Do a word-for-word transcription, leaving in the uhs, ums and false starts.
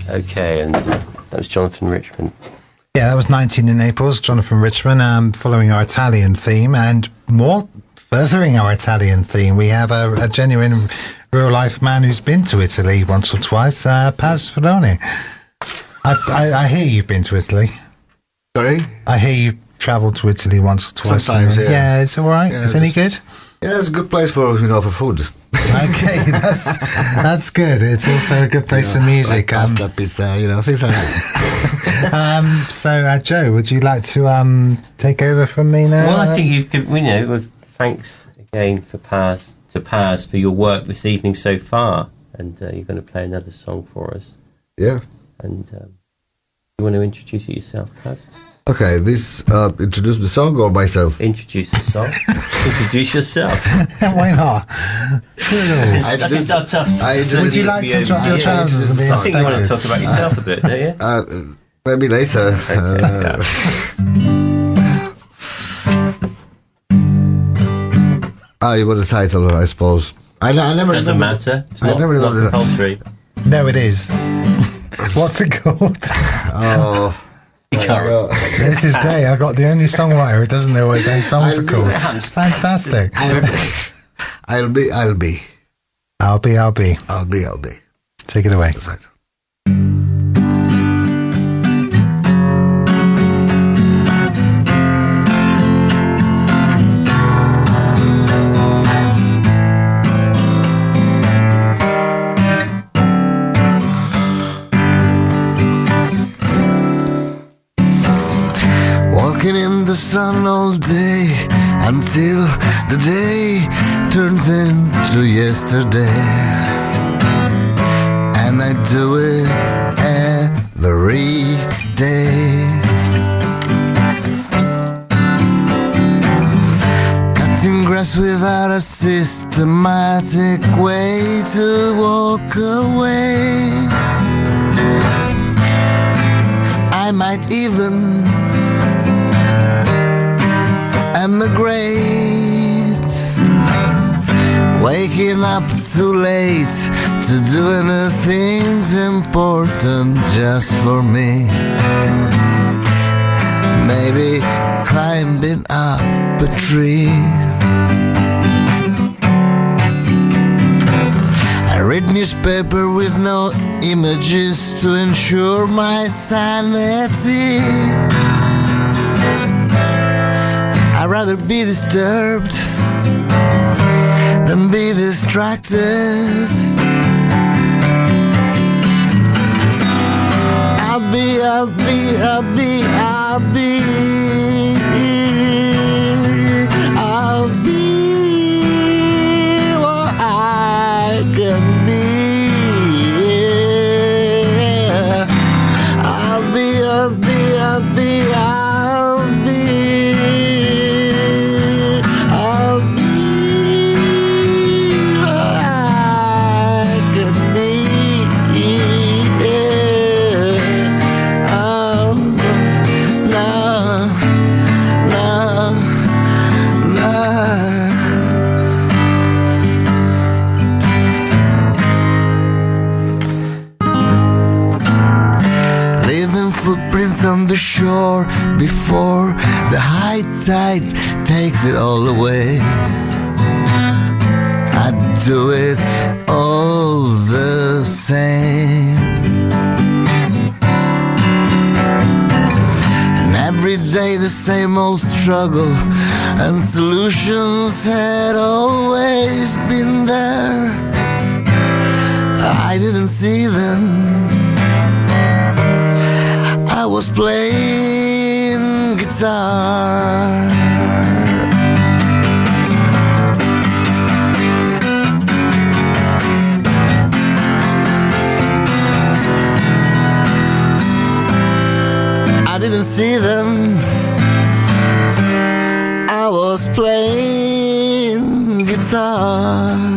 Okay, and uh, that was Jonathan Richman. Yeah, that was nineteen in Naples, Jonathan Richman, um, following our Italian theme, and more furthering our Italian theme. We have a, a genuine real-life man who's been to Italy once or twice, uh, Paz Speroni. I, I, I hear you've been to Italy. Sorry? I hear you've travelled to Italy once or twice. Sometimes, yeah. Yeah, it's all right. Yeah, it's any good? Yeah, it's a good place for, you know, for food. Okay, that's that's good. It's also a good place you know, for music. like pasta, um, pizza, you know, things like that. um, so, uh, Joe, would you like to um, take over from me now? Well, I think you've given, you know, well, thanks again for Paz, to Paz for your work this evening so far. And uh, you're going to play another song for us. Yeah. And um, you want to introduce it yourself, Paz? Okay, this, uh, introduce the song or myself? Introduce the song. Introduce yourself. Why not? I just start tough. I Would you like to drop your trousers and be I think you want to inspected? talk about yourself a bit, don't you? Uh, maybe later. Uh, ah, you want the title, I suppose. I, I never Doesn't remember- matter. It's I not, never not remember that. compulsory. No, it is. What's it called? Oh. You can't well, This is great. I've got the only songwriter who doesn't know what his own songs are I'm- called. I'm- Fantastic. I'll be, I'll be. I'll be, I'll be. I'll be, I'll be. Take it away. That's right. Walking in the sun all day until the day turns into yesterday. And I do it every day. Cutting grass without a systematic way to walk away. I might even emigrate, waking up too late to do anything important just for me. Maybe climbing up a tree. I read newspaper with no images to ensure my sanity. I'd rather be disturbed than be distracted. I'll be, I'll be, I'll be, I'll be, I'll be what I can be. I'll be, I'll be, I'll be, I'll be. I'll be what I can be. Oh, no, no, no. Leaving footprints on the shore before the high tide takes it all away. I'd do it all the same. And every day the same old struggle, and solutions had always been there. I didn't see them. I was playing guitar. I didn't see them. I was playing guitar.